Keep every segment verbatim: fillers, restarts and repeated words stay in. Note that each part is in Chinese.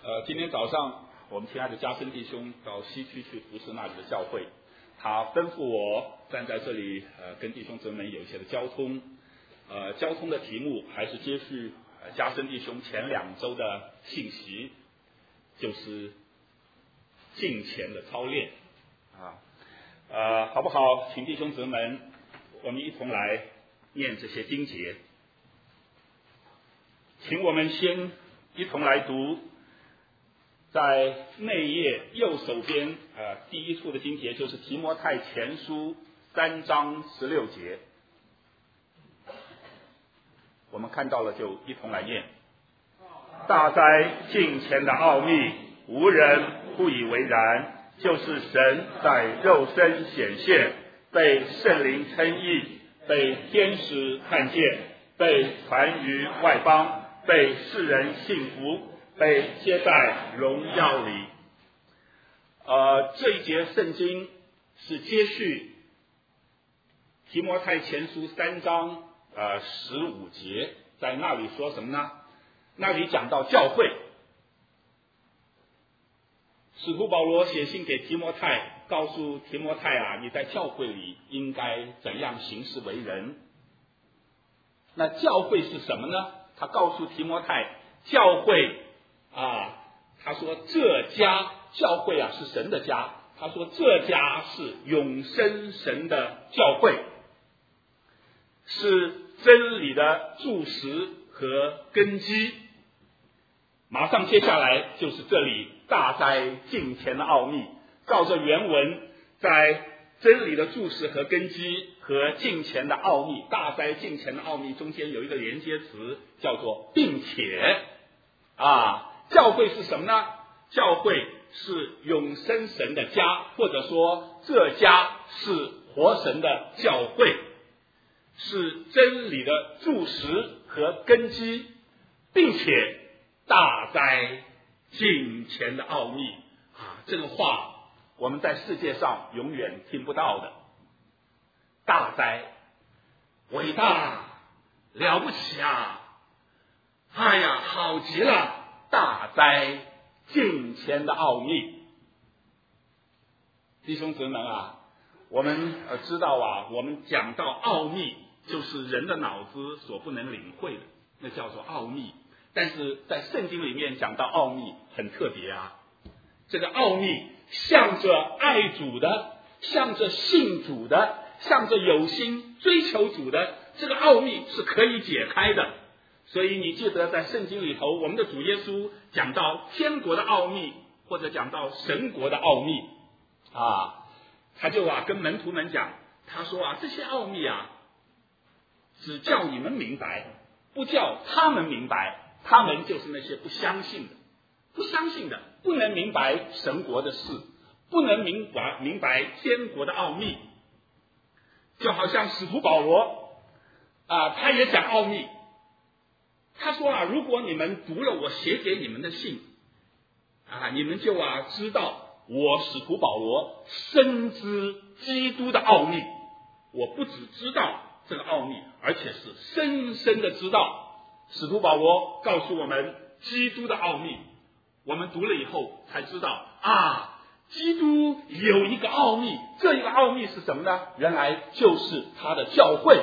呃，今天早上我们亲爱的嘉森弟兄到西区去服侍那里的教会，他吩咐我站在这里，呃，跟弟兄姊妹有一些的交通。呃，交通的题目还是接续呃嘉森弟兄前两周的信息，就是敬虔的操练啊。呃，好不好？请弟兄姊妹，我们一同来念这些经节。请我们先一同来读，在内页右手边，呃，第一处的经节就是提摩太前书三章十六节。我们看到了，就一同来念。大哉敬虔的奥秘，无人不以为然，就是神在肉身显现，被圣灵称义，被天使看见，被传于外邦，被世人信服，被接在荣耀里。呃，这一节圣经是接续提摩太前书三章呃十五节，在那里说什么呢？那里讲到教会，使徒保罗写信给提摩太，告诉提摩太啊，你在教会里应该怎样行事为人。那教会是什么呢？他告诉提摩太，教会啊，他说这家教会啊是神的家，他说这家是永生神的教会，是真理的柱石和根基。马上接下来就是这里大哉敬虔的奥秘，照着原文，在真理的柱石和根基和敬虔的奥秘，大哉敬虔的奥秘中间有一个连接词，叫做并且啊，教会是什么呢？教会是永生神的家，或者说这家是活神的教会，是真理的柱石和根基，并且大哉敬虔的奥秘啊！这个话我们在世界上永远听不到的。大哉，伟大，了不起啊！哎呀，好极了！大哉敬虔的奥秘。弟兄姊妹啊，我们呃知道啊，我们讲到奥秘，就是人的脑子所不能领会的，那叫做奥秘。但是在圣经里面讲到奥秘很特别啊，这个奥秘向着爱主的，向着信主的，向着有心追求主的，这个奥秘是可以解开的。所以你记得在圣经里头，我们的主耶稣讲到天国的奥秘，或者讲到神国的奥秘啊，他就啊跟门徒们讲，他说啊，这些奥秘啊只叫你们明白，不叫他们明白。他们就是那些不相信的，不相信的，不能明白神国的事，不能明白明白天国的奥秘。就好像使徒保罗啊，他也讲奥秘。他说啊，如果你们读了我写给你们的信啊，你们就啊知道我使徒保罗深知基督的奥秘。我不只知道这个奥秘，而且是深深的知道。使徒保罗告诉我们基督的奥秘，我们读了以后才知道啊，基督有一个奥秘，这一个奥秘是什么呢？原来就是他的教会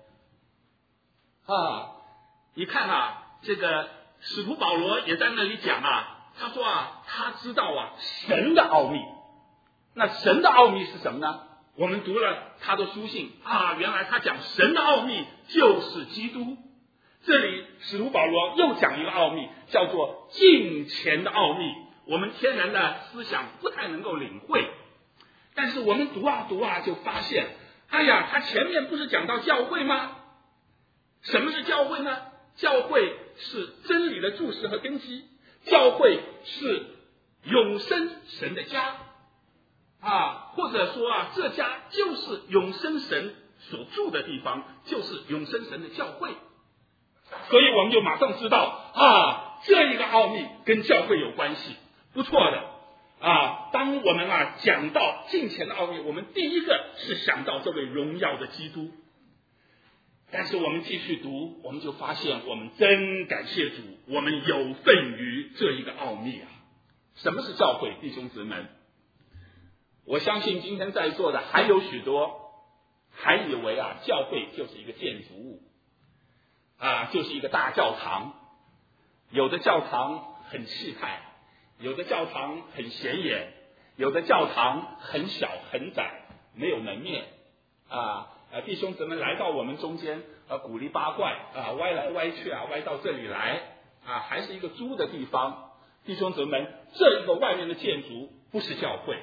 啊！你看啊，这个使徒保罗也在那里讲啊，他说啊，他知道啊神的奥秘。那神的奥秘是什么呢？我们读了他的书信啊，原来他讲神的奥秘就是基督。这里使徒保罗又讲一个奥秘，叫做敬虔的奥秘。我们天然的思想不太能够领会，但是我们读啊读啊就发现，哎呀，他前面不是讲到教会吗？什么是教会呢？教会是真理的柱石和根基，教会是永生神的家啊，或者说啊，这家就是永生神所住的地方，就是永生神的教会。所以我们就马上知道啊，这一个奥秘跟教会有关系，不错的啊。当我们啊讲到敬虔的奥秘，我们第一个是想到这位荣耀的基督。 但是我们继续读，我们就发现我们真感谢主，我们有份于这一个奥秘啊！什么是教会，弟兄姊妹？我相信今天在座的还有许多还以为啊，教会就是一个建筑物啊，就是一个大教堂。有的教堂很气派，有的教堂很显眼，有的教堂很小很窄，没有门面啊。呃，弟兄姊妹来到我们中间，呃，古里八怪啊，歪来歪去啊，歪到这里来啊，还是一个租的地方。弟兄姊妹，这一个外面的建筑不是教会。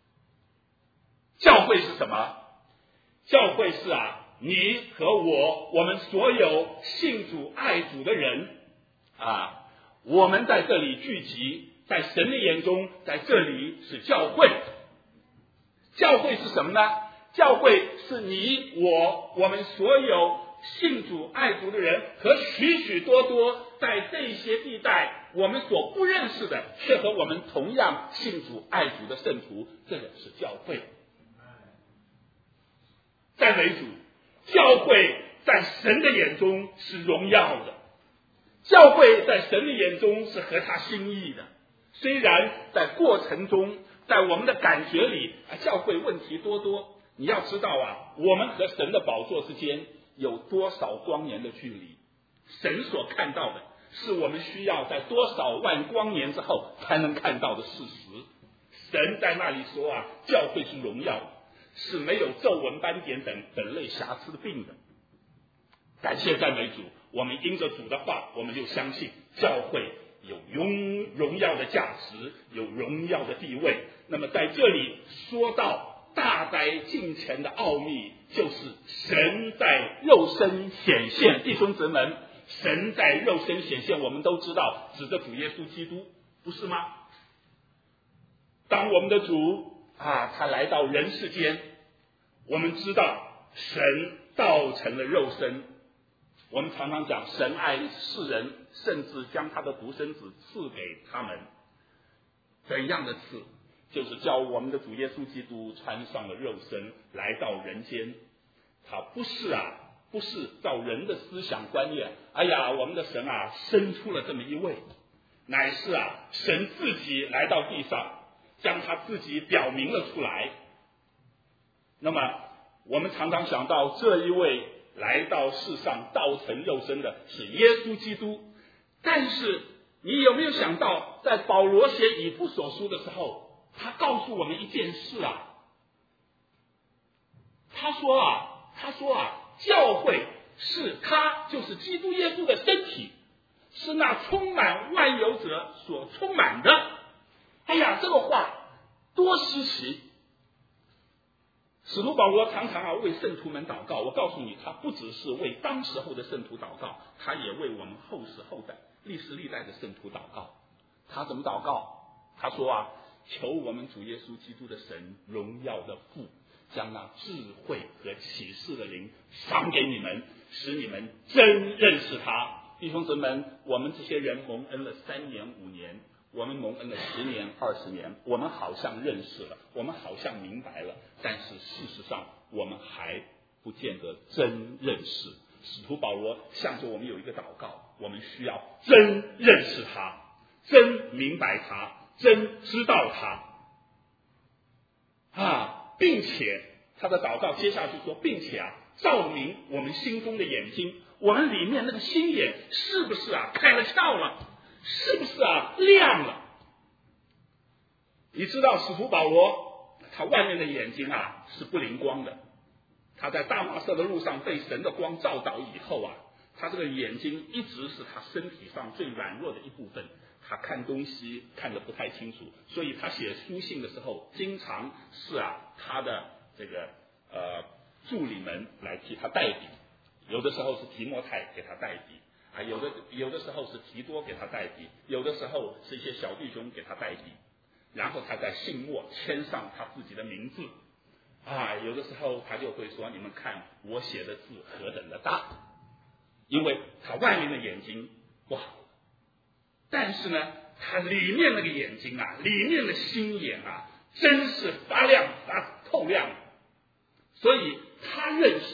教会是什么？教会是啊，你和我，我们所有信主爱主的人啊，我们在这里聚集，在神的眼中，在这里是教会。教会是什么呢？教会是你我我们所有信主爱主的人和许许多多在这些地带我们所不认识的却和我们同样信主爱主的圣徒，这个是教会。赞美主，教会在神的眼中是荣耀的，教会在神的眼中是合他心意的。虽然在过程中，在我们的感觉里，教会问题多多。你要知道啊，我们和神的宝座之间有多少光年的距离？神所看到的是我们需要在多少万光年之后才能看到的事实。神在那里说啊，教会是荣耀，是没有皱纹斑点等等类瑕疵的病的。感谢赞美主，我们因着主的话，我们就相信教会有荣荣耀的价值，有荣耀的地位。那么在这里说到大哉近前的奥秘，就是神在肉身显现。弟兄姊妹，神在肉身显现，我们都知道指着主耶稣基督，不是吗？当我们的主啊，他来到人世间，我们知道神道成了肉身。我们常常讲神爱世人，甚至将他的独生子赐给他们。怎样的赐？就是叫我们的主耶稣基督穿上了肉身来到人间。他不是啊，不是照人的思想观念，哎呀，我们的神啊生出了这么一位，乃是啊神自己来到地上，将他自己表明了出来。那么我们常常想到这一位来到世上道成肉身的是耶稣基督，但是你有没有想到，在保罗写以弗所书的时候，他告诉我们一件事啊，他说啊，他说啊，教会是他，就是基督耶稣的身体，是那充满万有者所充满的。哎呀，这个话多稀奇！使徒保罗常常啊为圣徒们祷告，我告诉你，他不只是为当时候的圣徒祷告，他也为我们后世后代、历世历代的圣徒祷告。他怎么祷告？他说啊，求我们主耶稣基督的神，荣耀的父，将那智慧和启示的灵赏给你们，使你们真认识他。弟兄姊妹，我们这些人蒙恩了三年五年，我们蒙恩了十年二十年，我们好像认识了，我们好像明白了，但是事实上我们还不见得真认识。使徒保罗向着我们有一个祷告，我们需要真认识他，真明白他，真知道他啊，并且他的祷告接下去说，并且啊照明我们心中的眼睛，我们里面那个心眼是不是啊开了窍了，是不是啊亮了？你知道使徒保罗他外面的眼睛啊是不灵光的，他在大马色的路上被神的光照到以后啊，他这个眼睛一直是他身体上最软弱的一部分，他看东西看得不太清楚，所以他写书信的时候经常是啊他的这个呃助理们来替他代笔，有的时候是提摩太给他代笔啊，有的有的时候是提多给他代笔，有的时候是一些小弟兄给他代笔，然后他在信末签上他自己的名字啊，有的时候他就会说，你们看我写的字何等的大，因为他外面的眼睛不好，但是呢他里面那个眼睛啊，里面的心眼啊，真是发亮发透亮，所以他认识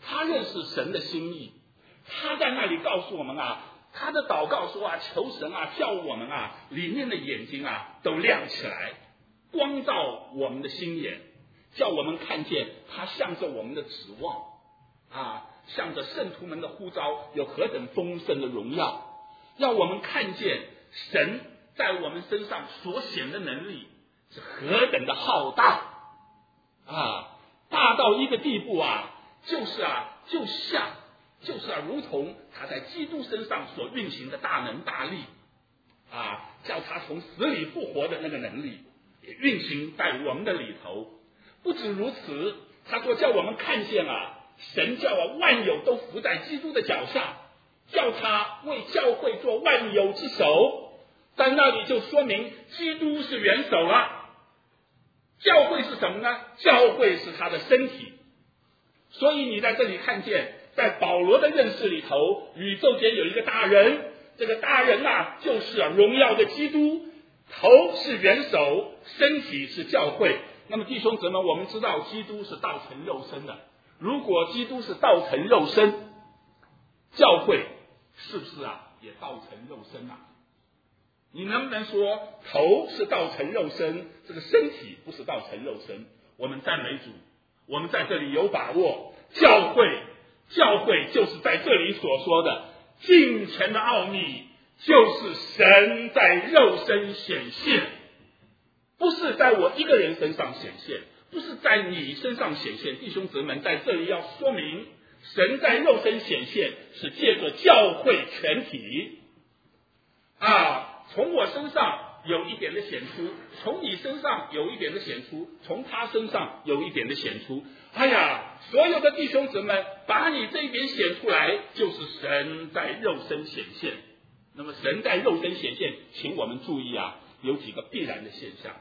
他认识神的心意，他在那里告诉我们啊，他的祷告说啊，求神啊，叫我们啊里面的眼睛啊都亮起来，光照我们的心眼，叫我们看见他向着我们的指望啊，向着圣徒们的呼召有何等丰盛的荣耀，让我们看见神在我们身上所显的能力是何等的浩大啊，大到一个地步啊，就是啊，就像就是啊，如同他在基督身上所运行的大能大力啊，叫他从死里复活的那个能力也运行在我们的里头。不止如此，他说叫我们看见啊，神叫啊万有都伏在基督的脚下，叫他为教会做万有之首，在那里就说明基督是元首了。教会是什么呢？教会是他的身体。所以你在这里看见，在保罗的认识里头，宇宙间有一个大人，这个大人啊，就是啊荣耀的基督，头是元首，身体是教会。那么弟兄姊妹，我们知道基督是道成肉身的，如果基督是道成肉身，教会是不是啊也道成肉身啊？你能不能说头是道成肉身，这个身体不是道成肉身？我们赞美主，我们在这里有把握，教会教会就是在这里所说的敬虔的奥秘，就是神在肉身显现，不是在我一个人身上显现，不是在你身上显现。弟兄姊妹在这里要说明，神在肉身显现是借着教会全体啊，从我身上有一点的显出，从你身上有一点的显出，从他身上有一点的显出。哎呀，所有的弟兄姊妹，把你这一点显出来，就是神在肉身显现。那么神在肉身显现，请我们注意啊，有几个必然的现象，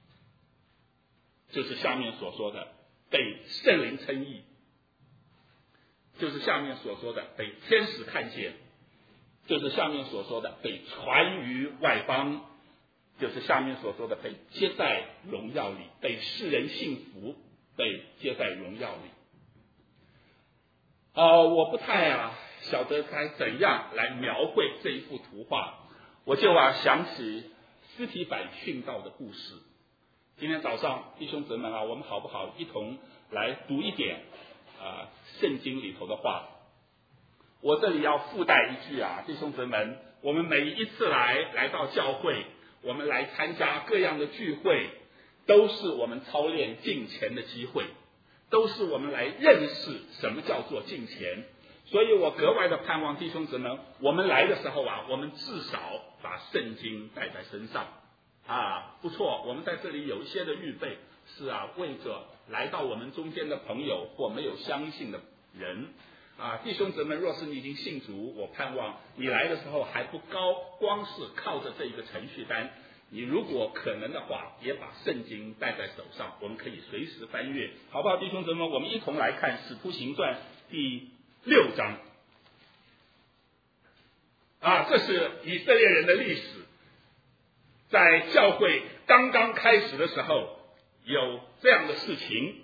就是下面所说的被圣灵称义，就是下面所说的被天使看见，就是下面所说的被传于外邦，就是下面所说的被接在荣耀里，被世人信服，被接在荣耀里。呃，我不太啊晓得该怎样来描绘这一幅图画，我就啊想起司提反殉道的故事。今天早上弟兄姊妹啊，我们好不好一同来读一点啊圣经里头的话。我这里要附带一句啊，弟兄姊妹，我们每一次来来到教会，我们来参加各样的聚会，都是我们操练敬虔的机会，都是我们来认识什么叫做敬虔。所以我格外的盼望弟兄姊妹，我们来的时候啊，我们至少把圣经带在身上啊。不错，我们在这里有一些的预备，是啊，为着来到我们中间的朋友或没有相信的人啊，弟兄姊妹，若是你已经信主，我盼望你来的时候还不高，光是靠着这一个程序单，你如果可能的话，也把圣经带在手上，我们可以随时翻阅，好不好？弟兄姊妹，我们一同来看《使徒行传》第六章啊，这是以色列人的历史，在教会刚刚开始的时候，有这样的事情。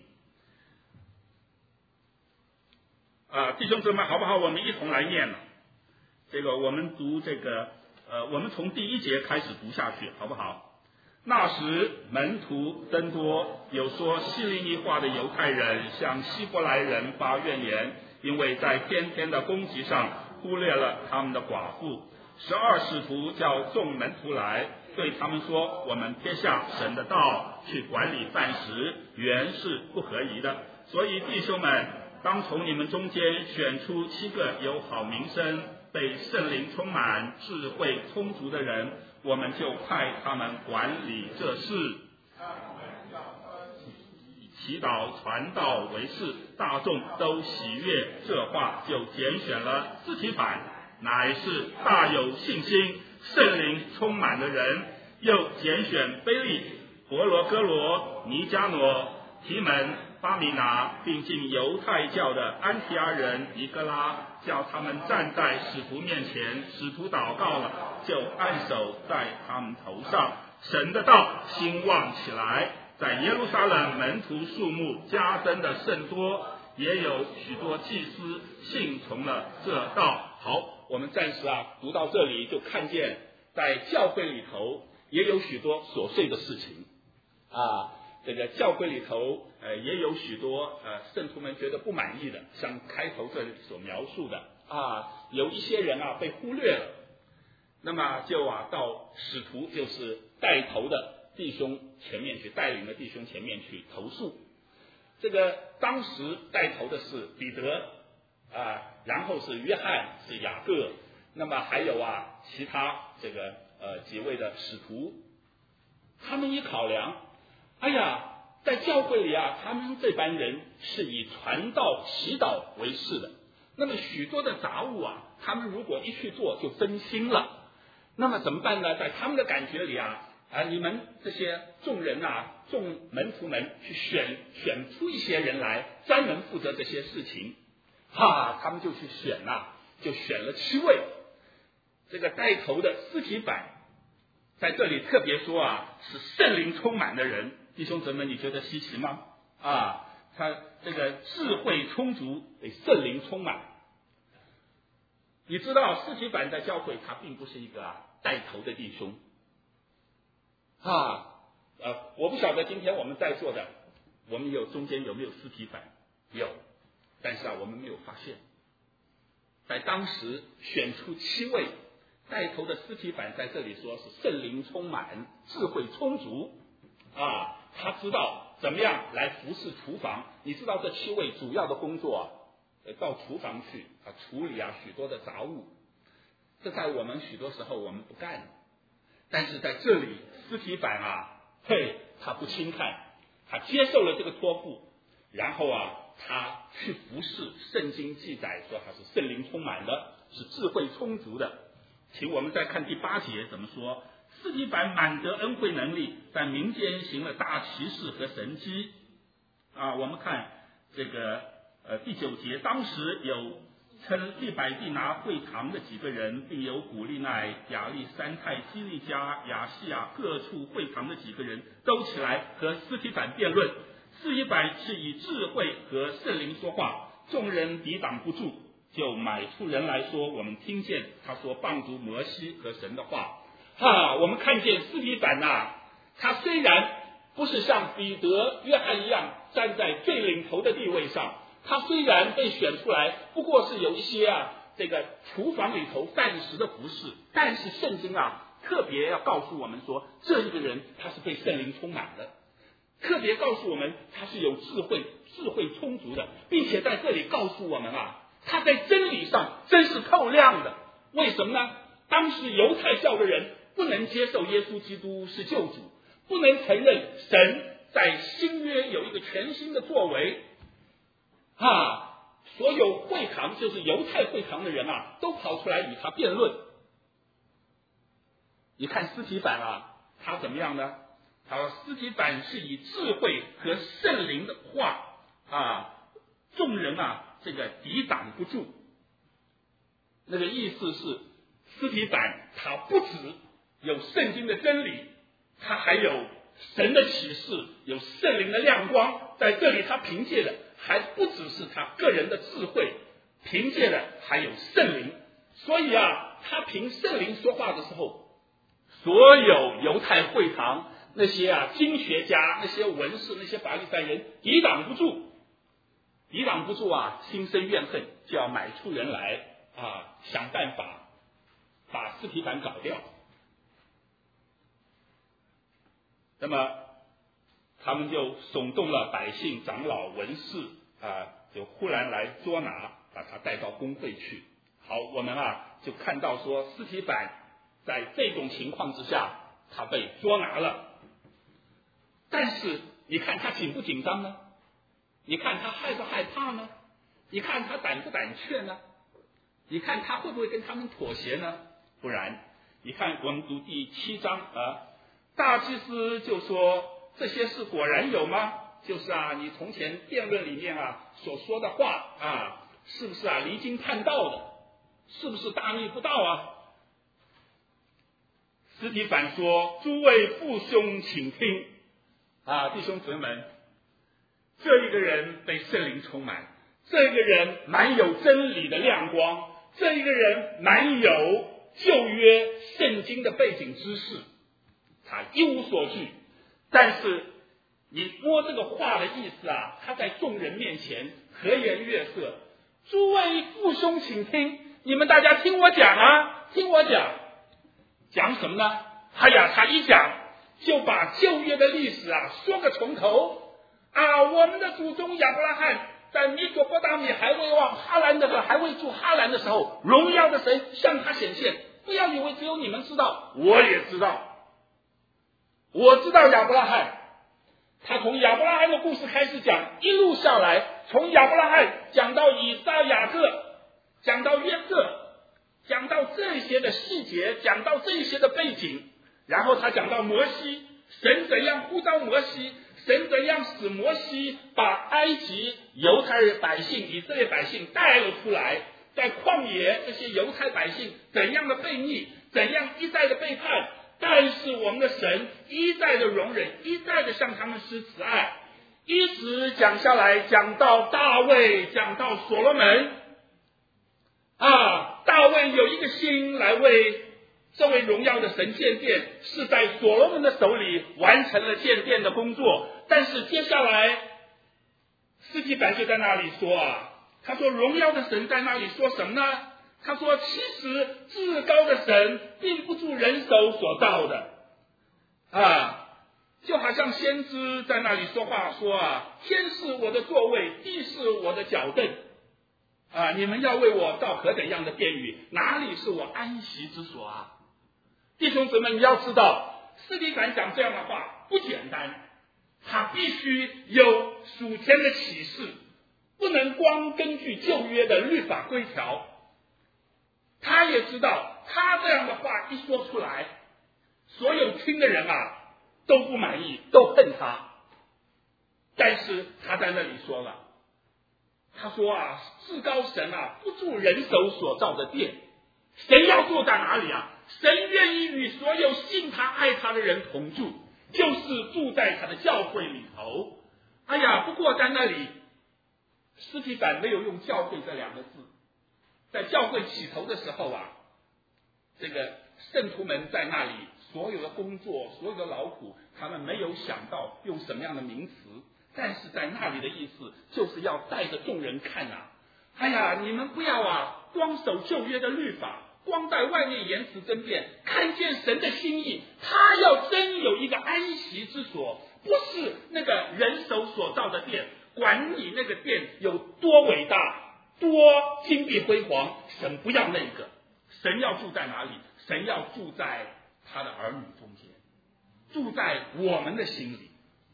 啊，弟兄姊妹，好不好？我们一同来念了。这个我们读这个，呃，我们从第一节开始读下去，好不好？那时门徒增多，有说希利尼话的犹太人向希伯来人发怨言，因为在天天的供给上忽略了他们的寡妇。十二使徒叫众门徒来，对他们说：我们撇下神的道去管理饭食，原是不合宜的。所以弟兄们，当从你们中间选出七个有好名声、被圣灵充满、智慧充足的人，我们就派他们管理这事。以祈祷传道为事，大众都喜悦，这话就拣选了司提反，乃是大有信心、圣灵充满的人，又拣选腓利、伯罗哥罗、尼加挪、提门、巴米拿，并进犹太教的安提阿人尼哥拉，叫他们站在使徒面前。使徒祷告了，就按手在他们头上，神的道兴旺起来，在耶路撒冷门徒数目加增的甚多， 也有许多祭司信从了这道。好，我们暂时啊读到这里，就看见在教会里头也有许多琐碎的事情啊。这个教会里头呃也有许多呃圣徒们觉得不满意的，像开头这里所描述的啊，有一些人啊被忽略了，那么就啊到使徒就是带头的弟兄前面去，带领的弟兄前面去投诉。这个当时带头的是彼得啊，然后是约翰，是雅各，那么还有啊其他这个呃几位的使徒。他们一考量，哎呀，在教会里啊，他们这班人是以传道祈祷为事的，那么许多的杂物啊，他们如果一去做就分心了，那么怎么办呢？在他们的感觉里啊啊，你们这些众人啊，众门徒们去选选出一些人来，专门负责这些事情，哈，他们就去选啊，就选了七位。这个带头的司提反，在这里特别说啊，是圣灵充满的人。弟兄姊妹，你觉得稀奇吗？啊，他这个智慧充足，被圣灵充满。你知道司提反在教会他并不是一个啊带头的弟兄。啊，呃，我不晓得今天我们在座的，我们有中间有没有司提反？有，但是啊，我们没有发现。在当时选出七位带头的司提反，在这里说是圣灵充满，智慧充足啊，他知道怎么样来服侍厨房。你知道这七位主要的工作啊，到厨房去啊处理啊许多的杂物，这在我们许多时候我们不干。但是在这里，司提反啊，嘿，他不轻看，他接受了这个托付，然后啊，他去服侍。圣经记载说他是圣灵充满的，是智慧充足的。请我们再看第八节怎么说：司提反满得恩惠能力，在民间行了大奇事和神迹。啊，我们看这个呃第九节，当时有称利百地拿会堂的几个人，并有古利奈、亚历山泰、基利加、亚细亚各处会堂的几个人都起来和司提反辩论。司提反是以智慧和圣灵说话，众人抵挡不住，就买出人来说，我们听见他说谤读摩西和神的话。哈，我们看见司提反啊，他虽然不是像彼得、约翰一样站在最领头的地位上，他虽然被选出来，不过是有一些啊，这个厨房里头暂时的服侍，但是圣经啊，特别要告诉我们说，这一个人他是被圣灵充满的，特别告诉我们他是有智慧、智慧充足的，并且在这里告诉我们啊，他在真理上真是透亮的。为什么呢？当时犹太教的人不能接受耶稣基督是救主，不能承认神在新约有一个全新的作为。啊，所有会堂，就是犹太会堂的人啊，都跑出来与他辩论。你看司提反啊，他怎么样呢？他说司提反是以智慧和圣灵的话啊，众人啊这个抵挡不住。那个意思是，司提反他不止有圣经的真理，他还有神的启示，有圣灵的亮光。在这里他凭借的还不只是他个人的智慧，凭借的还有圣灵。所以啊，他凭圣灵说话的时候，所有犹太会堂那些啊经学家、那些文士、那些法利赛人抵挡不住，抵挡不住啊，心生怨恨，就要买出人来啊，想办法把司提反搞掉。那么他们就耸动了百姓、长老、文士啊，就忽然来捉拿，把他带到公会去。好，我们啊就看到说，司提反在这种情况之下，他被捉拿了。但是你看他紧不紧张呢？你看他害不害怕呢？你看他胆不胆怯呢？你看他会不会跟他们妥协呢？不然，你看我们读第七章啊，大祭司就说，这些事果然有吗？就是啊，你从前辩论里面啊所说的话啊，是不是啊离经叛道的？是不是大逆不道啊？司提反说：“诸位父兄，请听啊，弟兄姊妹们，这一个人被圣灵充满， 这个人蛮有真理的亮光，这一个人蛮有旧约圣经的背景知识，他一无所惧。但是你摸这个话的意思啊，他在众人面前和颜悦色。诸位父兄请听，你们大家听我讲啊，听我讲。讲什么呢？哎呀，他一讲就把旧约的历史啊说个从头啊。我们的祖宗亚伯拉罕在米索波大米还未往哈兰的时候，还未住哈兰的时候，荣耀的神向他显现。不要以为只有你们知道，我也知道。我知道亚伯拉罕，他从亚伯拉罕的故事开始讲，一路下来，从亚伯拉罕讲到以撒、雅各，讲到约瑟，讲到这些的细节，讲到这些的背景，然后他讲到摩西，神怎样呼召摩西，神怎样使摩西把埃及犹太百姓、以色列百姓带了出来，在旷野这些犹太百姓怎样的悖逆，怎样一再的背叛，但是我们的神一再的容忍，一再的向他们施慈爱，一直讲下来，讲到大卫，讲到所罗门啊，大卫有一个心来为这位荣耀的神建殿，是在所罗门的手里完成了建殿的工作。但是接下来司提反就在那里说啊，他说荣耀的神在那里说什么呢？他说其实至高的神并不住人手所造的啊，就好像先知在那里说话说啊，天是我的座位，地是我的脚凳啊，你们要为我造何等样的殿宇，哪里是我安息之所啊？弟兄姊妹，你要知道司提反讲这样的话不简单，他必须有属天的启示，不能光根据旧约的律法规条。他也知道他这样的话一说出来，所有听的人啊都不满意，都恨他。但是他在那里说了，他说啊，至高神啊不住人手所造的殿，神要住在哪里啊？神愿意与所有信他爱他的人同住，就是住在他的教会里头。哎呀，不过在那里司提反没有用教会这两个字，在教会起头的时候啊，这个圣徒们在那里所有的工作，所有的劳苦，他们没有想到用什么样的名词，但是在那里的意思就是要带着众人看啊，哎呀，你们不要啊光守旧约的律法，光在外面言辞争辩，看见神的心意，他要真有一个安息之所，不是那个人手所造的殿，管你那个殿有多伟大，多金碧辉煌，神不要那个，神要住在哪里？神要住在他的儿女中间，住在我们的心里。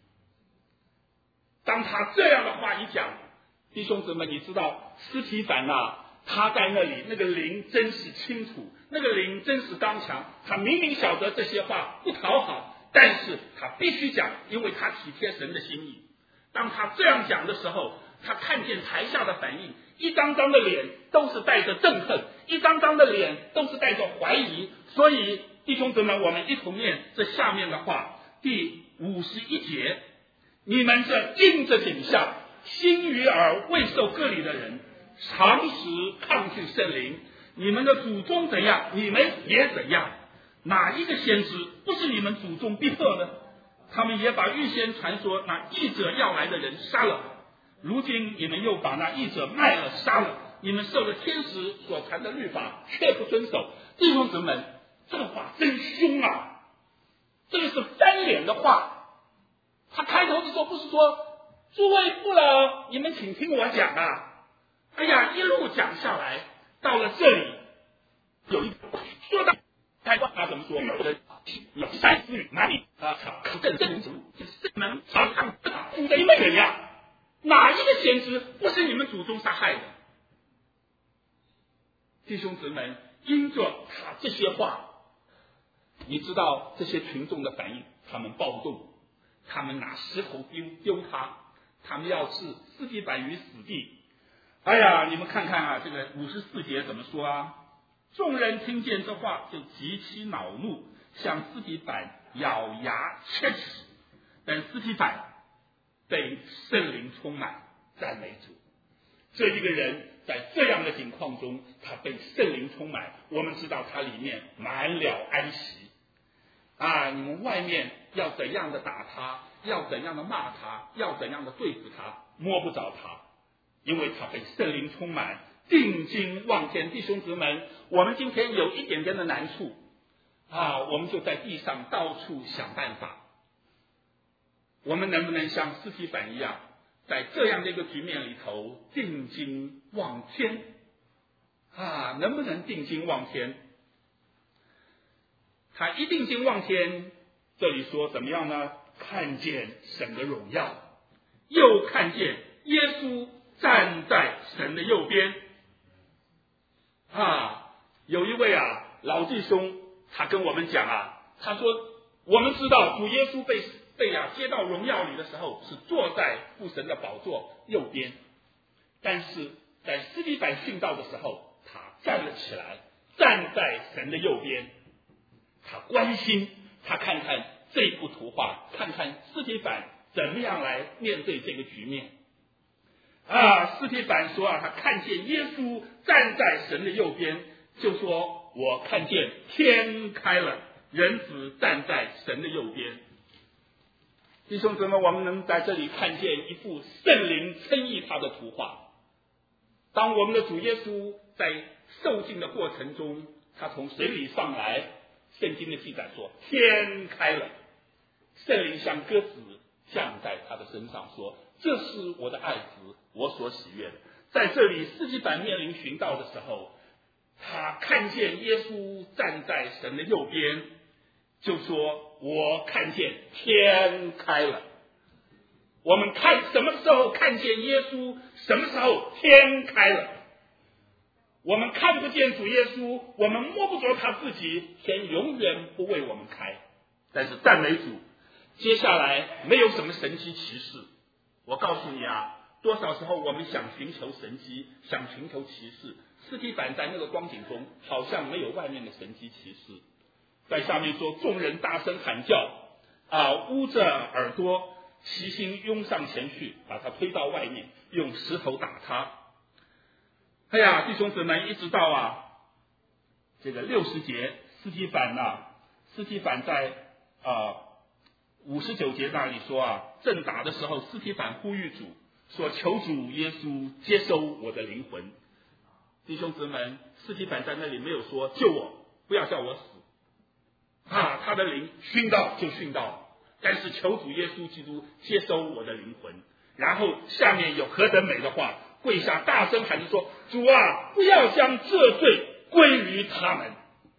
当他这样的话一讲，弟兄姊妹，你知道司提反啊，他在那里那个灵真是清楚，那个灵真是刚强，他明明晓得这些话不讨好，但是他必须讲，因为他体贴神的心意。当他这样讲的时候，他看见台下的反应，一张张的脸都是带着憎恨，一张张的脸都是带着怀疑。所以弟兄姊妹，我们一同念这下面的话，第五十一节，你们这硬着颈项，心与耳未受割礼的人，常时抗拒圣灵，你们的祖宗怎样，你们也怎样。哪一个先知不是你们祖宗逼迫呢？他们也把预先传说那义者要来的人杀了，如今你们又把那义者卖了杀了，你们受了天使所传的律法却不遵守。弟兄姊妹，这个话真凶啊，这个是翻脸的话。他开头的时候不是说诸位父老，你们请听我讲啊，哎呀，一路讲下来，到了这里有一说到台湾他怎么说？有三思女哪里啊？更真主是能常常不得没人呀？哪一个先知不是你们祖宗杀害的？弟兄姊妹，因着他这些话，你知道这些群众的反应，他们暴动，他们拿石头丢丢他，他们要置司提反于死地。哎呀，你们看看啊，这个五十四节怎么说啊？众人听见这话就极其恼怒，向司提反咬牙切齿。但司提反被圣灵充满，赞美主。 这一个人在这样的境况中，他被圣灵充满，我们知道他里面满了安息啊！你们外面要怎样的打他，要怎样的骂他，要怎样的对付他，摸不着他，因为他被圣灵充满，定睛望天。弟兄姊妹，我们今天有一点点的难处啊，我们就在地上到处想办法。我们能不能像司提反一样，在这样的一个局面里头定睛望天啊？能不能定睛望天？他一定睛望天，这里说怎么样呢？看见神的荣耀，又看见耶稣站在神的右边啊！有一位啊老弟兄，他跟我们讲啊，他说我们知道主耶稣被被啊接到荣耀里的时候，是坐在父神的宝座右边，但是在司提反殉道的时候，他站了起来，站在神的右边。他关心，他看看这幅图画，看看司提反怎么样来面对这个局面啊。司提反说啊，他看见耶稣站在神的右边，就说我看见天开了，人子站在神的右边。弟兄姊妹，我们能在这里看见一幅圣灵称义他的图画。当我们的主耶稣在受尽的过程中，他从水里上来，圣经的记载说天开了，圣灵像鸽子降在他的身上，说这是我的爱子，我所喜悦的。在这里司提反面临殉道的时候，他看见耶稣站在神的右边，就说我看见天开了。我们看什么时候看见耶稣，什么时候天开了。我们看不见主耶稣，我们摸不着他自己，天永远不为我们开。但是赞美主，接下来没有什么神迹奇事。我告诉你啊，多少时候我们想寻求神迹，想寻求奇事，司提反在那个光景中好像没有外面的神迹奇事。在下面说，众人大声喊叫啊，捂着耳朵，齐心拥上前去，把他推到外面，用石头打他。哎呀，弟兄姊妹，一直到啊这个六十节，司提反啊，司提反在啊五十九节那里说啊，正打的时候，司提反呼吁主说：“求主耶稣接收我的灵魂。”弟兄姊妹，司提反在那里没有说救我，不要叫我死啊，他的灵殉道就殉道，但是求主耶稣基督接收我的灵魂。然后下面有何等美的话，跪下大声喊着说：“主啊，不要将这罪归于他们。”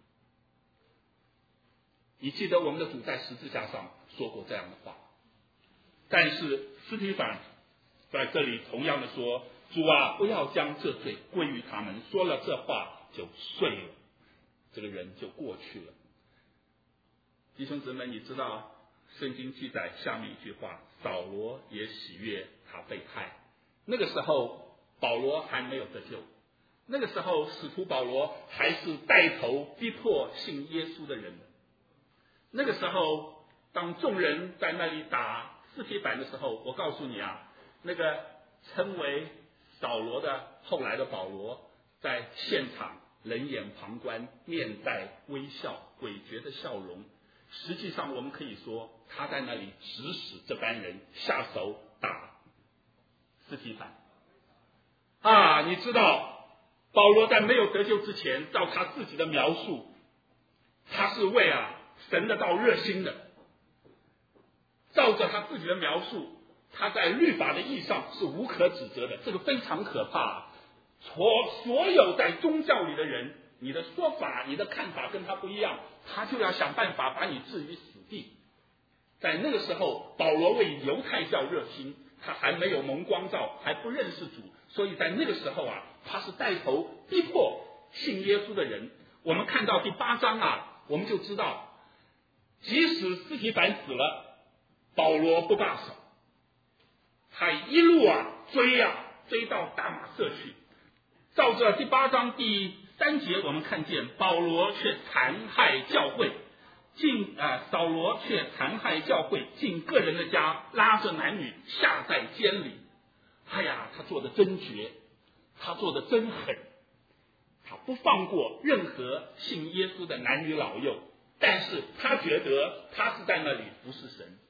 你记得我们的主在十字架上说过这样的话，但是司提反在这里同样的说：“主啊，不要将这罪归于他们。”说了这话就睡了，这个人就过去了。弟兄姊妹，你知道圣经记载下面一句话，扫罗也喜悦他被害。那个时候保罗还没有得救，那个时候使徒保罗还是带头逼迫信耶稣的人。那个时候当众人在那里打司提反的时候，我告诉你啊，那个称为扫罗的后来的保罗在现场冷眼旁观，面带微笑，诡谲的笑容。实际上我们可以说他在那里指使这班人下手打司提反啊。你知道保罗在没有得救之前，照他自己的描述，他是为啊神的道热心的。照着他自己的描述，他在律法的义上是无可指责的，这个非常可怕。所所有在宗教里的人，你的说法你的看法跟他不一样，他就要想办法把你置于死地。在那个时候保罗为犹太教热心，他还没有蒙光照，还不认识主，所以在那个时候啊，他是带头逼迫信耶稣的人。我们看到第八章啊，我们就知道即使司提反死了，保罗不罢手，他一路啊追啊追到大马色去。照着第八章第三节，我们看见保罗却残害教会，进啊扫罗却残害教会，进个人的家，拉着男女下在监里。哎呀，他做的真绝他做的真狠，他不放过任何信耶稣的男女老幼，但是他觉得他是在那里服侍神。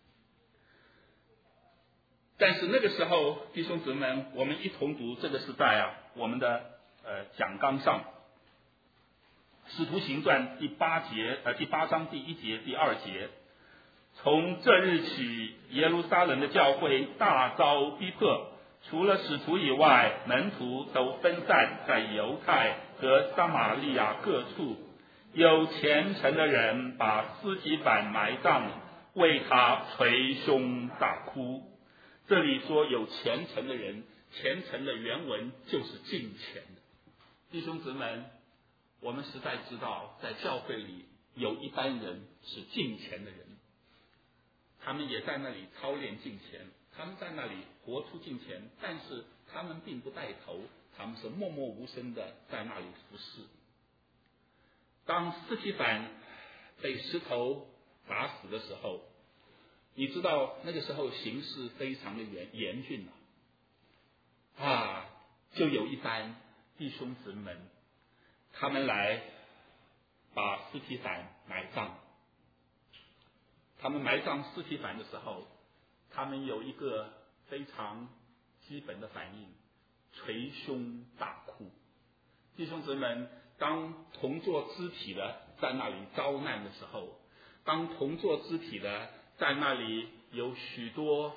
但是那个时候，弟兄姊妹们，我们一同读这个是在啊我们的呃讲纲上，使徒行传第八节呃第八章第一节第二节，从这日起，耶路撒冷的教会大遭逼迫，除了使徒以外，门徒都分散在犹太和撒玛利亚各处。有虔诚的人把司提反埋葬，为他捶胸大哭。这里说有虔诚的人，虔诚的原文就是敬虔的。弟兄姊妹，我们实在知道，在教会里有一班人是敬虔的人，他们也在那里操练敬虔，他们在那里活出敬虔，但是他们并不带头，他们是默默无声的在那里服侍。当司提反被石头打死的时候，你知道那个时候形势非常的严严峻啊，啊，就有一班弟兄姊妹们，他们来把司提反埋葬。他们埋葬司提反的时候，他们有一个非常基本的反应，捶胸大哭。弟兄姊妹们，当同作肢体的在那里遭难的时候，当同作肢体的在那里有许多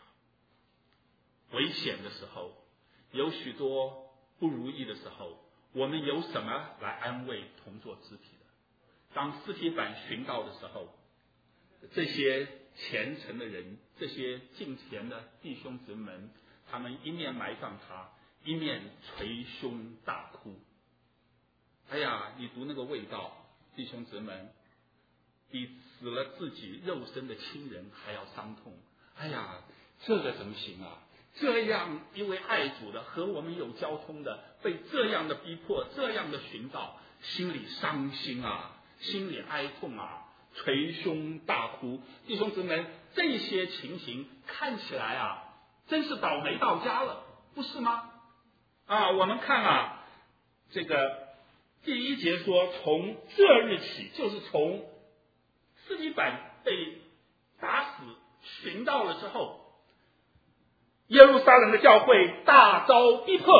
危险的时候，有许多不如意的时候，我们有什么来安慰同作肢体的？当司提反殉道的时候，这些虔诚的人，这些敬虔的弟兄姊妹们，他们一面埋葬他，一面捶胸大哭。哎呀，你读那个味道，弟兄姊妹，比死了自己肉身的亲人还要伤痛。哎呀，这个怎么行啊？这样一位爱主的，和我们有交通的，被这样的逼迫，这样的寻到，心里伤心啊，心里哀痛啊，捶胸大哭。弟兄姊妹，这些情形看起来啊，真是倒霉到家了，不是吗？啊，我们看啊，这个第一节说，从这日起，就是从司提反被打死寻到了之后，耶路撒冷的教会大遭逼迫，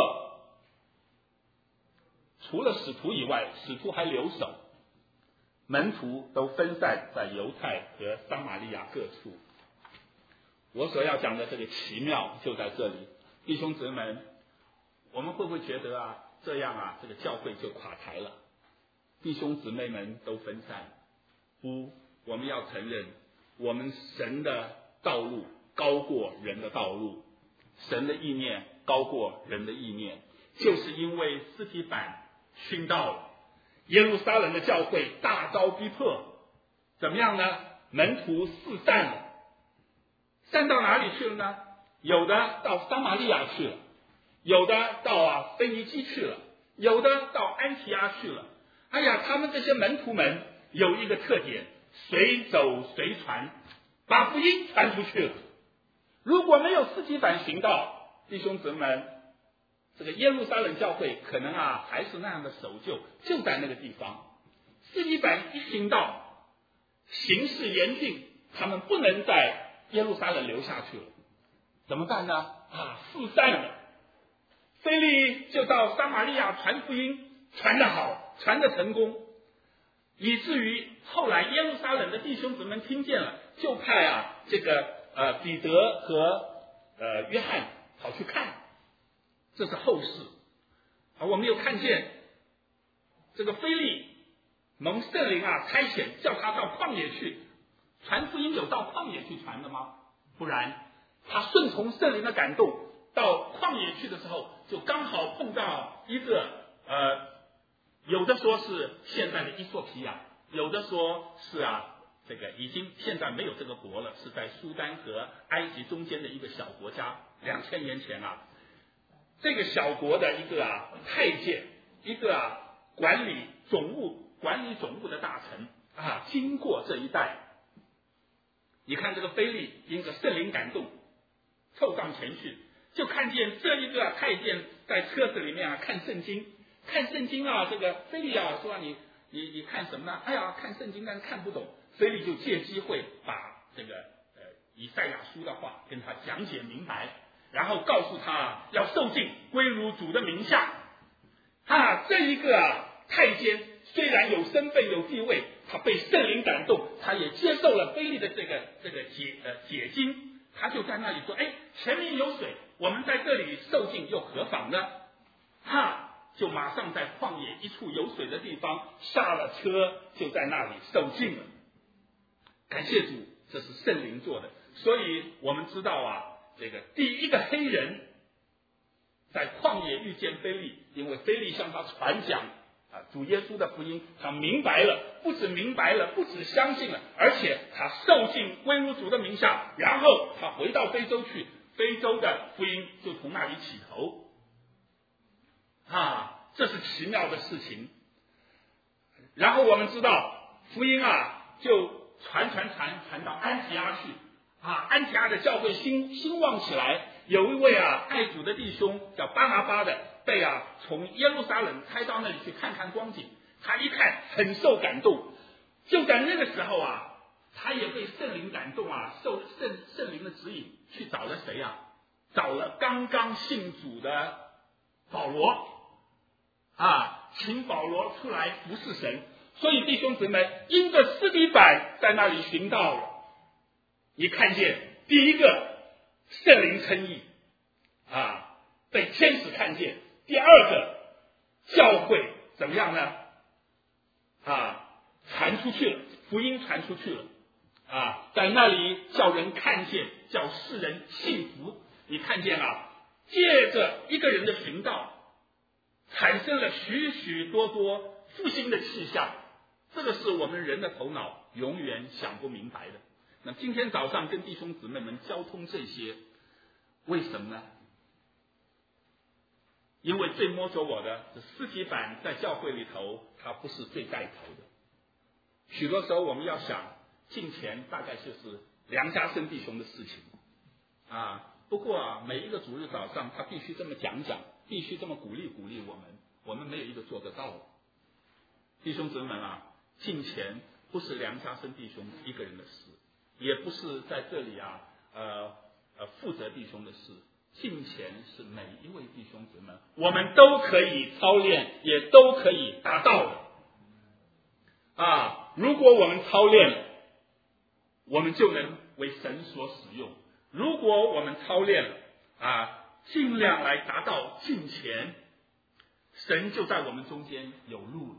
除了使徒以外，使徒还留守，门徒都分散在犹太和撒玛利亚各处。我所要讲的这个奇妙就在这里。弟兄姊妹，我们会不会觉得啊，这样啊，这个教会就垮台了，弟兄姊妹们都分散？不，我们要承认，我们神的道路高过人的道路，神的意念高过人的意念，就是因为司提反殉道了，耶路撒冷的教会大遭逼迫，怎么样呢？门徒四散了，散到哪里去了呢？有的到撒玛利亚去了，有的到啊腓尼基去了，有的到安提阿去了。哎呀，他们这些门徒们有一个特点，随走随传，把福音传出去了。如果没有司提反寻道，弟兄姊妹，这个耶路撒冷教会可能啊还是那样的守旧，就在那个地方。司提反一寻道，形势严峻，他们不能在耶路撒冷留下去了，怎么办呢？啊，四散了。腓利就到撒玛利亚传福音，传得好，传得成功，以至于后来耶路撒冷的弟兄姊妹听见了，就派啊这个呃彼得和呃约翰跑去看。这是后事。而我们又看见这个腓利蒙圣灵啊差遣，叫他到旷野去传福音。有到旷野去传的吗？不然，他顺从圣灵的感动，到旷野去的时候，就刚好碰到一个呃，有的说是现在的伊索比亚，有的说是啊，这个已经现在没有这个国了，是在苏丹和埃及中间的一个小国家。两千年前啊，这个小国的一个啊太监，一个啊管理总务管理总务的大臣啊，经过这一带，你看这个腓利因着圣灵感动，凑上前去，就看见这一个太监在车子里面啊看圣经，看圣经啊，这个菲利啊说啊你你你看什么呢？哎呀，看圣经但是看不懂，菲利就借机会把这个呃以赛亚书的话跟他讲解明白，然后告诉他要受尽归入主的名下。啊，这一个啊太监虽然有身份有地位，他被圣灵感动，他也接受了菲利的这个这个解呃解经，他就在那里说，哎，前面有水，我们在这里受尽又何妨呢？哈，就马上在旷野一处有水的地方下了车，就在那里受尽了。感谢主，这是圣灵做的。所以我们知道啊，这个第一个黑人在旷野遇见腓利，因为腓利向他传讲啊主耶稣的福音，他明白了，不止明白了，不止相信了，而且他受尽归入主的名下，然后他回到非洲去，非洲的福音就从那里起头。啊，这是奇妙的事情。然后我们知道福音啊就传传传传到安提阿去啊，安提阿的教会兴兴旺起来，有一位啊爱主的弟兄叫巴拿巴的，被啊从耶路撒冷差到那里去看看光景，他一看很受感动，就在那个时候啊，他也被圣灵感动啊，受圣圣灵的指引，去找了谁啊？找了刚刚信主的保罗啊，请保罗出来服侍神。所以弟兄姊妹，因着司提反在那里寻到了，你看见第一个圣灵称义啊，被天使看见；第二个教会怎么样呢？啊，传出去了，福音传出去了啊，在那里叫人看见，叫世人信服。你看见了，借着一个人的寻道，产生了许许多多复兴的气象。这个是我们人的头脑永远想不明白的。那今天早上跟弟兄姊妹们交通这些，为什么呢？因为最摸着我的是司提反在教会里头，他不是最带头的。许多时候我们要想敬虔，大概就是梁家生弟兄的事情啊。不过啊，每一个主日早上他必须这么讲讲，必须这么鼓励鼓励我们，我们没有一个做得到的。弟兄姊妹们啊，敬虔不是梁家生弟兄一个人的事，也不是在这里啊呃呃负责弟兄的事。敬虔是每一位弟兄姊妹我们都可以操练，也都可以达到的啊。如果我们操练了，我们就能为神所使用；如果我们操练了啊，尽量来达到敬虔，神就在我们中间有路了。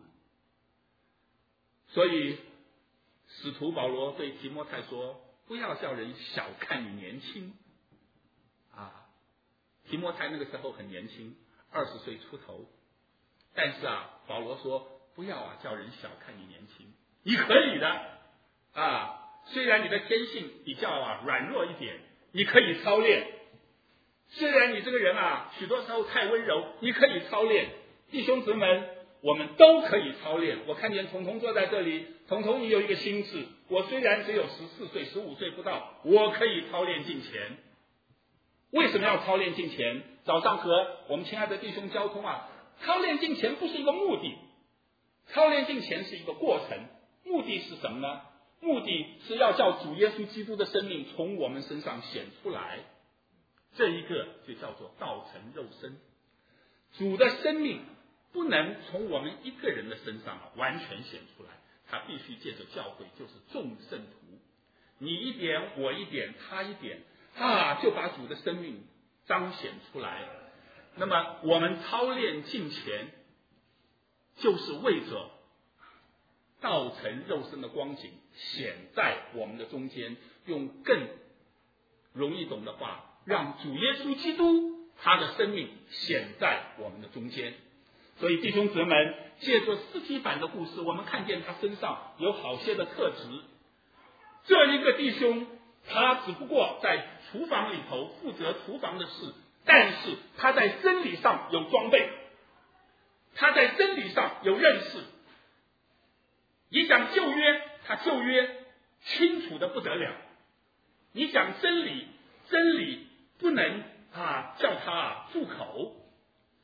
所以使徒保罗对提摩太说，不要叫人小看你年轻啊。提摩太那个时候很年轻，二十岁出头，但是啊，保罗说不要啊叫人小看你年轻，你可以的啊。虽然你的天性比较啊软弱一点，你可以操练；虽然你这个人啊许多时候太温柔，你可以操练。弟兄姊妹，我们都可以操练。我看见彤彤坐在这里，彤彤你有一个心智，我虽然只有十四岁十五岁不到，我可以操练敬虔。为什么要操练敬虔？早上和我们亲爱的弟兄交通啊，操练敬虔不是一个目的，操练敬虔是一个过程。目的是什么呢？目的是要叫主耶稣基督的生命从我们身上显出来，这一个就叫做道成肉身。主的生命不能从我们一个人的身上完全显出来，他必须借着教会，就是众圣徒，你一点我一点他一点啊，就把主的生命彰显出来。那么我们操练敬虔，就是为着道成肉身的光景显在我们的中间，用更容易懂的话，让主耶稣基督他的生命显在我们的中间。所以弟兄姊妹，借着司提反的故事，我们看见他身上有好些的特质。这一个弟兄，他只不过在厨房里头负责厨房的事，但是他在真理上有装备，他在真理上有认识。你讲旧约，他旧约清楚的不得了；你讲真理，真理不能啊叫他啊住口。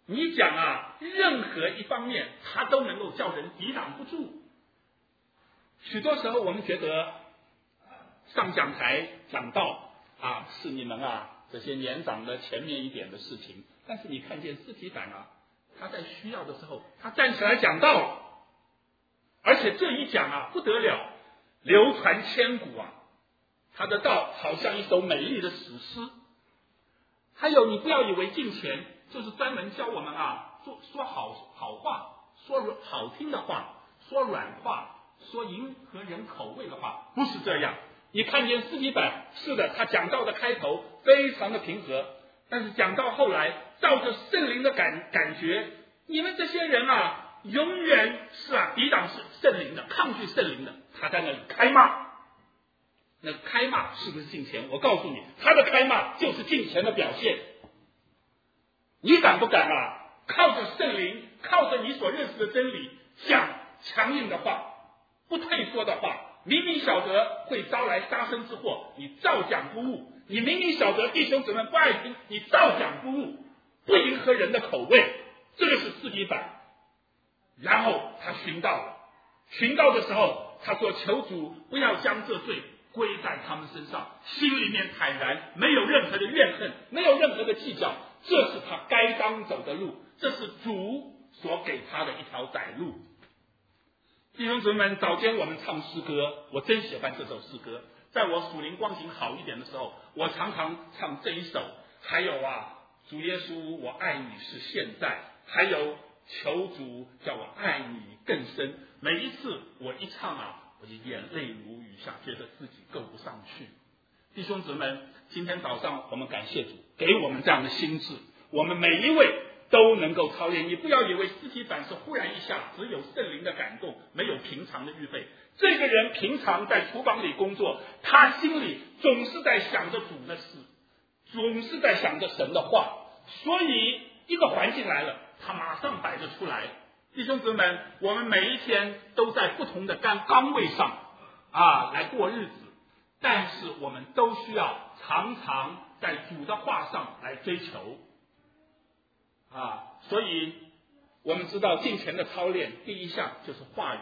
你讲啊，任何一方面，它都能够叫人抵挡不住。许多时候我们觉得上讲台讲道啊，是你们啊这些年长的前面一点的事情，但是你看见司提反啊，他在需要的时候，他站起来讲道，而且这一讲啊不得了，流传千古啊，他的道好像一首美丽的史诗。还有，你不要以为敬虔就是专门教我们啊说说好好话，说好听的话，说软话，说迎合人口味的话，不是这样。你看见司提反，是的，他讲道的开头非常的平和，但是讲到后来，照着圣灵的感感觉，你们这些人啊，永远是啊抵挡是圣灵的，抗拒圣灵的，他在那里开骂。那开骂是不是敬虔？我告诉你，他的开骂就是敬虔的表现。你敢不敢啊？靠着圣灵，靠着你所认识的真理，讲强硬的话，不退缩的话，明明晓得会招来杀身之祸，你照讲不误；你明明晓得弟兄姊妹不爱听，你照讲不误，不迎合人的口味。这个是司提反。然后他寻到了，寻到的时候，他说：“求主不要将这罪归在他们身上，心里面坦然，没有任何的怨恨，没有任何的计较，这是他该当走的路，这是主所给他的一条窄路。”弟兄姊妹们，早间我们唱诗歌，我真喜欢这首诗歌。在我属灵光景好一点的时候，我常常唱这一首。还有啊，主耶稣，我爱你是现在。还有，求主叫我爱你更深。每一次我一唱啊，我就眼泪如雨下，觉得自己够不上去。弟兄姊妹，今天早上我们感谢主给我们这样的心智，我们每一位都能够操练。你不要以为司提反是忽然一下只有圣灵的感动，没有平常的预备。这个人平常在厨房里工作，他心里总是在想着主的事，总是在想着神的话，所以一个环境来了，他马上摆着出来。弟兄姊妹，我们每一天都在不同的岗岗位上啊来过日子，但是我们都需要常常在主的话上来追求啊。所以我们知道敬虔的操练第一项就是话语。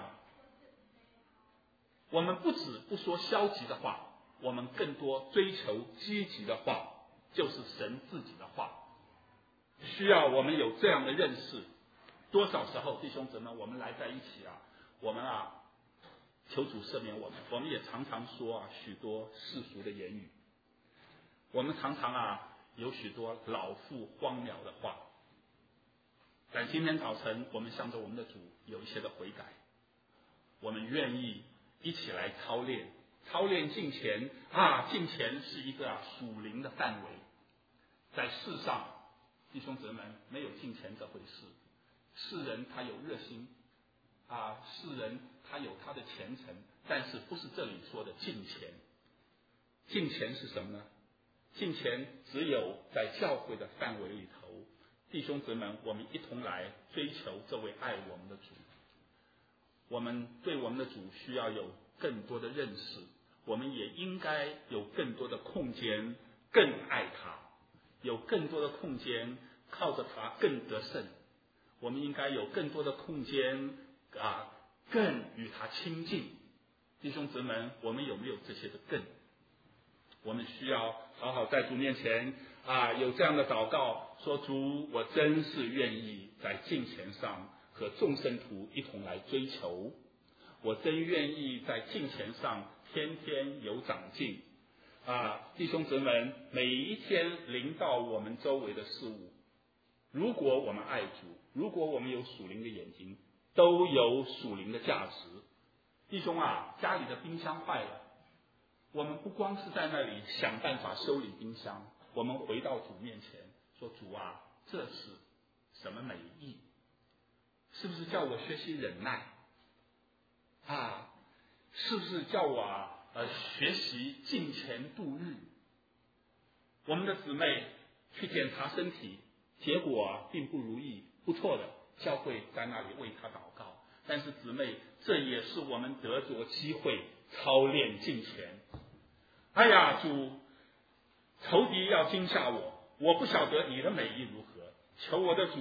我们不止不说消极的话，我们更多追求积极的话，就是神自己的话。需要我们有这样的认识。多少时候弟兄姊妹我们来在一起啊，我们啊求主赦免我们，我们也常常说啊许多世俗的言语，我们常常啊有许多老妇荒谬的话。但今天早晨我们向着我们的主有一些的悔改，我们愿意一起来操练操练敬虔啊。敬虔是一个啊属灵的范围，在世上弟兄姊妹没有敬虔这回事。世人他有热心啊，世人他有他的虔诚，但是不是这里说的敬虔。敬虔是什么呢？敬虔只有在教会的范围里头，弟兄姊妹我们一同来追求这位爱我们的主。我们对我们的主需要有更多的认识，我们也应该有更多的空间更爱他，有更多的空间靠着他更得胜。我们应该有更多的空间啊，更与他亲近。弟兄姊妹，我们有没有这些的更？我们需要好好在主面前啊，有这样的祷告，说主，我真是愿意在敬虔上和众圣徒一同来追求，我真愿意在敬虔上天天有长进啊！弟兄姊妹，每一天临到我们周围的事物，如果我们爱主，如果我们有属灵的眼睛，都有属灵的价值。弟兄啊，家里的冰箱坏了，我们不光是在那里想办法修理冰箱，我们回到主面前说，主啊，这是什么美意？是不是叫我学习忍耐啊？是不是叫我啊呃学习敬虔度日？我们的姊妹去检查身体，结果啊并不如意，不错的，教会在那里为她祷告。但是姊妹，这也是我们得着机会操练敬虔。哎呀，主，仇敌要惊吓我，我不晓得你的美意如何，求我的主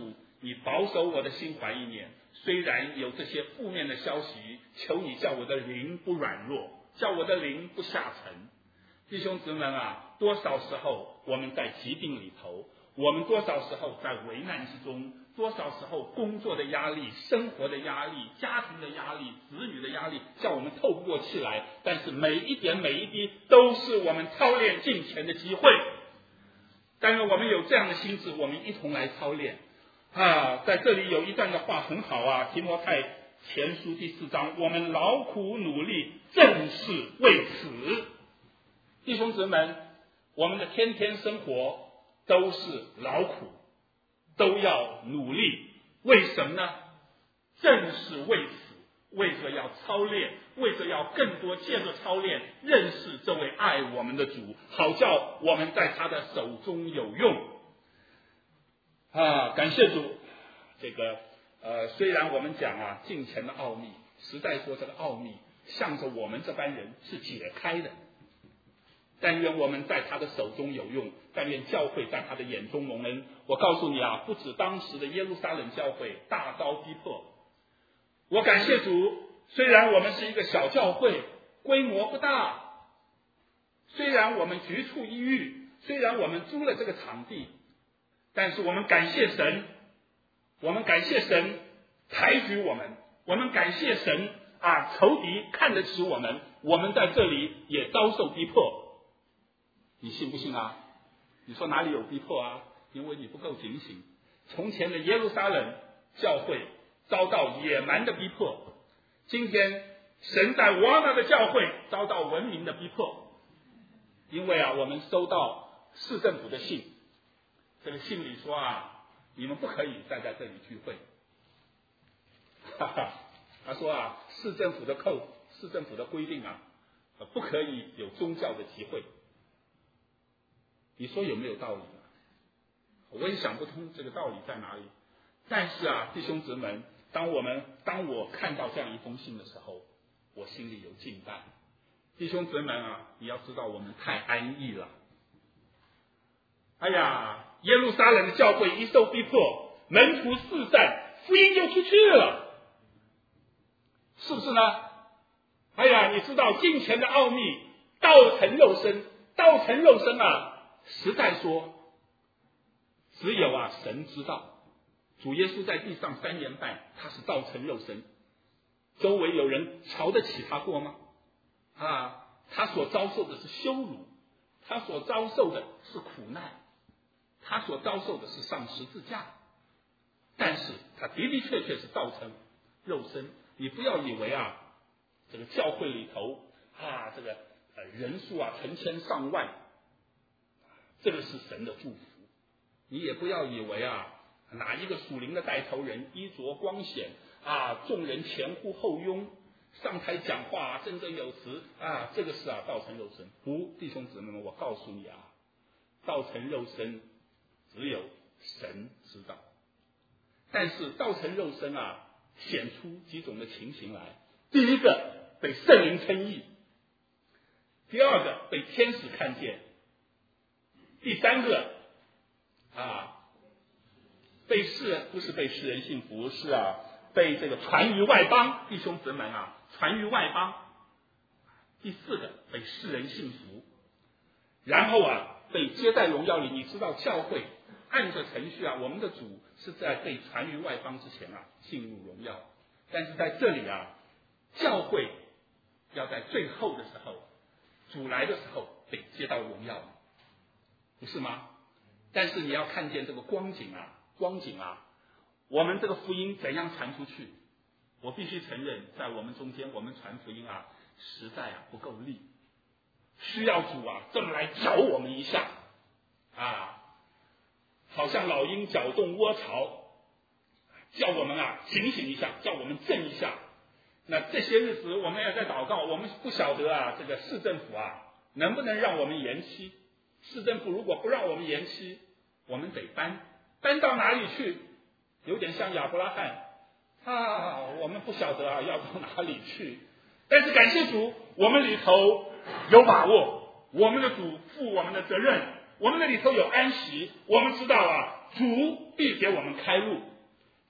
你保守我的心怀意念，虽然有这些负面的消息，求你叫我的灵不软弱，叫我的灵不下沉。弟兄姊妹啊，多少时候我们在疾病里头，我们多少时候在危难之中，多少时候工作的压力、生活的压力、家庭的压力、子女的压力叫我们透不过气来，但是每一点每一滴都是我们操练敬虔的机会。但愿我们有这样的心智，我们一同来操练啊！在这里有一段的话很好啊，提摩太前书第四章，我们劳苦努力，正是为此。弟兄姊妹，我们的天天生活都是劳苦，都要努力，为什么呢？正是为此，为着要操练，为着要更多借着操练认识这位爱我们的主，好叫我们在他的手中有用啊！感谢主。这个呃，虽然我们讲啊敬虔的奥秘，实在说这个奥秘向着我们这班人是解开的，但愿我们在他的手中有用，但愿教会在他的眼中蒙恩。我告诉你啊，不止当时的耶路撒冷教会大遭逼迫，我感谢主，虽然我们是一个小教会，规模不大，虽然我们局处一隅，虽然我们租了这个场地，但是我们感谢神，我们感谢神抬举我们，我们感谢神啊，仇敌看得起我们，我们在这里也遭受逼迫。你信不信啊？你说哪里有逼迫啊？因为你不够警醒。从前的耶路撒冷教会遭到野蛮的逼迫，今天神在我们的教会遭到文明的逼迫。因为啊，我们收到市政府的信，这个信里说啊，你们不可以再在这里聚会。哈哈，他说啊，市政府的扣，市政府的规定啊，不可以有宗教的集会。你说有没有道理呢？我也想不通这个道理在哪里。但是啊，弟兄姊妹，当我们当我看到这样一封信的时候，我心里有敬拜。弟兄姊妹啊，你要知道我们太安逸了。哎呀，耶路撒冷的教会一受逼迫，门徒四散，福音就出去了，是不是呢？哎呀，你知道敬虔的奥秘，道成肉身，道成肉身啊，实在说，只有啊神知道。主耶稣在地上三年半，他是道成肉身，周围有人瞧得起他过吗？啊，他所遭受的是羞辱，他所遭受的是苦难，他所遭受的是上十字架。但是他的的确确是道成肉身。你不要以为啊，这个教会里头啊，这个呃人数啊成千上万，这个是神的祝福。你也不要以为啊，哪一个属灵的带头人衣着光显啊，众人前呼后拥，上台讲话啊振振有词啊，这个是啊道成肉身。不，弟兄姊妹们，我告诉你啊，道成肉身只有神知道。但是道成肉身啊，显出几种的情形来。第一个，被圣灵称义；第二个，被天使看见；第三个啊，被世不是被世人信服，是啊被这个传于外邦。弟兄姊妹啊，传于外邦。第四个，被世人信服，然后啊被接在荣耀里。你知道教会按着程序啊，我们的主是在被传于外邦之前啊进入荣耀，但是在这里啊，教会要在最后的时候，主来的时候被接到荣耀，不是吗？但是你要看见这个光景啊，光景啊，我们这个福音怎样传出去？我必须承认，在我们中间，我们传福音啊，实在啊不够力，需要主啊这么来搅我们一下啊，好像老鹰搅动窝巢，叫我们啊警醒一下，叫我们震一下。那这些日子我们也在祷告，我们不晓得啊这个市政府啊能不能让我们延期。市政府如果不让我们延期，我们得搬，搬到哪里去？有点像亚伯拉罕啊，我们不晓得啊要到哪里去。但是感谢主，我们里头有把握，我们的主负我们的责任，我们的里头有安息，我们知道啊主必给我们开路，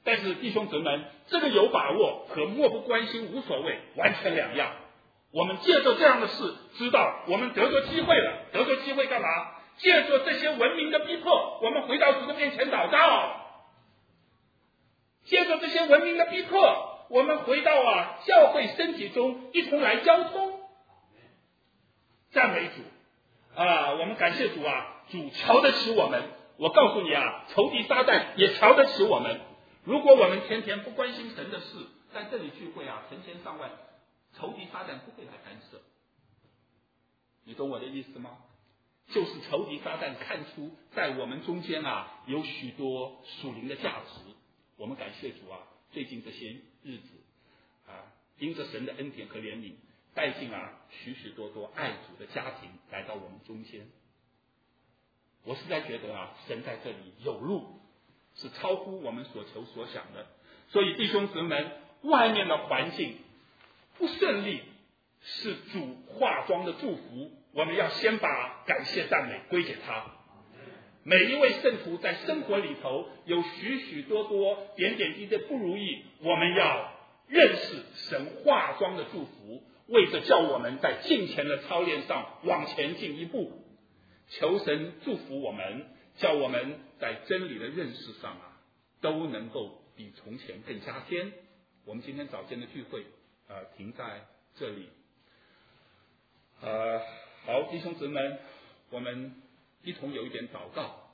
但是弟兄姊妹，这个有把握和漠不关心无所谓完全两样。我们借着这样的事，知道我们得着机会了，得着机会干嘛？借着这些文明的逼迫，我们回到主的面前祷告。借着这些文明的逼迫，我们回到啊教会身体中一同来交通。赞美主啊！我们感谢主啊！主瞧得起我们。我告诉你啊，仇敌撒旦也瞧得起我们。如果我们天天不关心神的事，在这里聚会啊，成千上万，仇敌撒旦不会来干涉。你懂我的意思吗？就是仇敌撒旦看出在我们中间啊有许多属灵的价值。我们感谢主啊，最近这些日子啊，因着神的恩典和怜悯，带进啊许许多多爱主的家庭来到我们中间。我实在觉得啊，神在这里有路，是超乎我们所求所想的。所以弟兄姊妹，外面的环境不顺利，是主化妆的祝福，我们要先把感谢赞美归给他。每一位圣徒在生活里头有许许多多点点滴滴的不如意，我们要认识神化妆的祝福，为着叫我们在敬虔的操练上往前进一步。求神祝福我们，叫我们在真理的认识上啊，都能够比从前更加添。我们今天早间的聚会呃停在这里。呃好，弟兄姊妹，我们一同有一点祷告。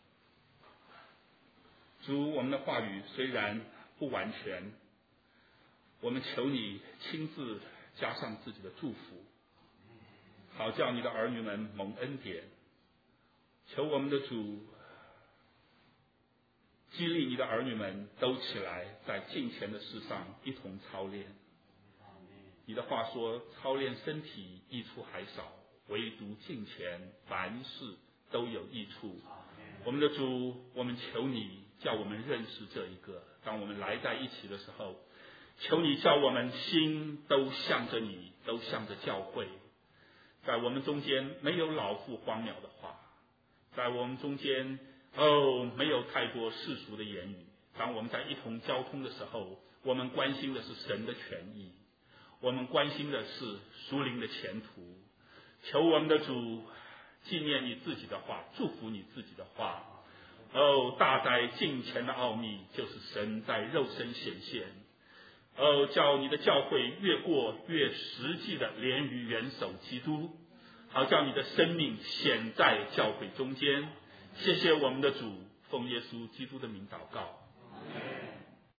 主，我们的话语虽然不完全，我们求你亲自加上自己的祝福，好叫你的儿女们蒙恩典。求我们的主激励你的儿女们都起来，在敬虔的事上一同操练。你的话说，操练身体益处还少，唯独敬虔凡事都有益处。我们的主，我们求你叫我们认识这一个，当我们来在一起的时候，求你叫我们心都向着你，都向着教会。在我们中间没有老妇荒渺的话，在我们中间哦没有太多世俗的言语。当我们在一同交通的时候，我们关心的是神的权益，我们关心的是属灵的前途。求我们的主纪念你自己的话，祝福你自己的话。哦，大哉敬虔的奥秘，就是神在肉身显现。哦，叫你的教会越过越实际的连于元首基督，好叫你的生命显在教会中间。谢谢我们的主，奉耶稣基督的名祷告。